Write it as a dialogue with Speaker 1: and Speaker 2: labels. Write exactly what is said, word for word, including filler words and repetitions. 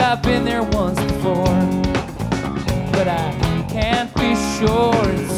Speaker 1: I've been there once before, but I can't be sure it's